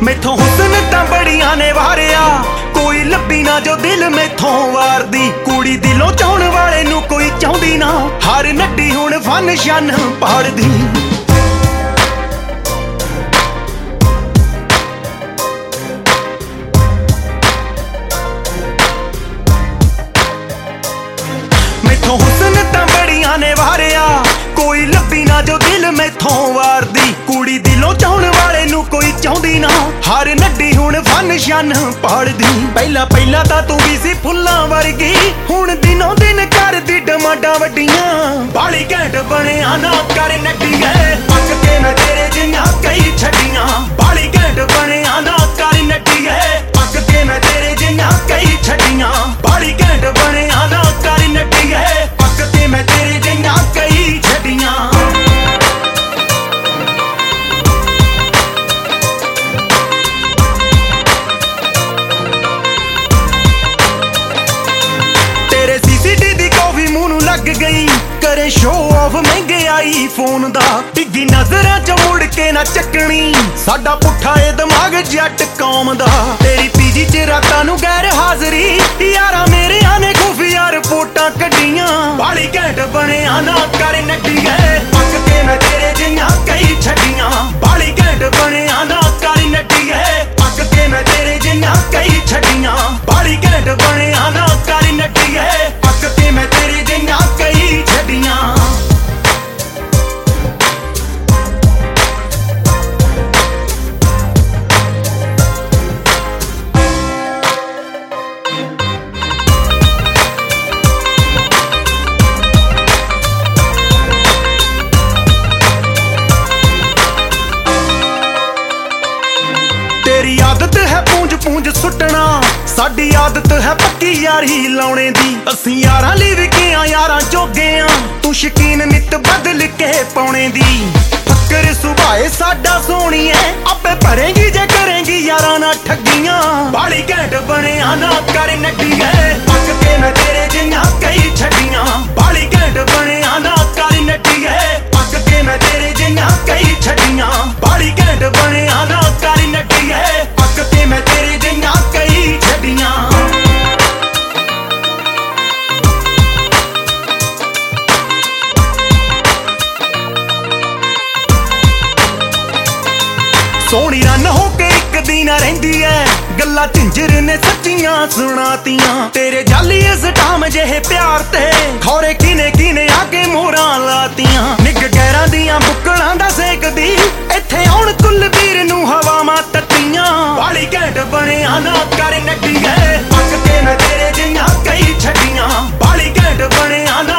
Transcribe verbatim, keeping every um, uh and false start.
मैथों हुस्न तां बड़ियां ने वारिया, कोई लब्बी ना जो दिल मैथों वारदी। कुड़ी दिलों चाहण वाले नूं कोई चाहुंदी ना, हर नड्डी हुण फन शन पाड़दी। मैथों हुस्न तां बड़ियां ने वारिया, कोई लब्बी ना जो दिल मैथों वारदी। कुड़ी दिलों चाहण वाले नूं कोई चाहुंदी ना, हर नड्डी हुण फन शन पाड़दी। पहला पहला तां तू भी सी फुल्लां वर्गी, हुण दिनों दिन करदी डमाडां वड्डियां। बाली घैंट बणिया ना कर नड्डीए, पक के मैं तेरे जिन्ना कई छड्डियां। बाली घैंट बणिया ना कर नड्डीए, पक के मैं तेरे जिन्ना कई छड्डियां। बाली घैंट बणिया ना कर नड्डीए, पक के मैं तेरे जिन्ना कई छड्डियां। लग गई करे शो ऑफ महंगे आई फोन दा, डिग्गी नजरां च मुड़ के ना चकनी, साडा पुठा ए दिमाग जट कौम दा। तेरी पीजी च रातां नूं गैर हाजरी, यारा मेरे आने खुफिया रिपोर्टां कड्डियां। बाली घैंट बणिया ना कर नड्डीए, पक के मैं तेरे जिन्ना कई छड्डियां। बाली घैंट बणिया ना कर नड्डीए, पक के मैं तेरे जिन्ना कई छड्डियां। बाली घैंट बणिया ना कर नड्डीए, पक के मैं तेरे जिन्ना कई छड्डियां। तेरी आदत है पूंज पूंज सुटना, साडी आदत है पक्की यारी लाउणे दी। असीं यारां लई विकियां यारां जोगे आ, तू शकीन नित बदल के पाउणे दी। फक्कर सुभाए साडा सोहणीए, आपे भरेंगी जे करेंगी यारां ना ठगियां। बाली घैंट बणिया ना कर नड्डीए, पक के मैं तेरे जिन्ना कई छड्डियां। बाली घैंट बणिया ना कर नड्डीए, पक के मैं तेरे जिन्ना कई छड्डियां। बाली घैंट बणिया ना कर नड्डीए, पक के मैं तेरे जिन्ना कई छड्डियां। सोहनी रन होके इक दिन रहिंदी है, गल्लां झिंजर ने सच्चियां सुणातियां। तेरे जाली स्टाम जेहे प्यार ते, खौरे किने किने आके मोहरां लातियां। निग गैरां दियां बुक्कलां दा सेकदी, इत्थे आउण कुलबीर नूं हवावां तत्तियां। बाली घैंट बणिया ना कर नड्डीए, पक के मैं तेरे जिन्ना कई छड्डियां। बाली घैंट बणिया ना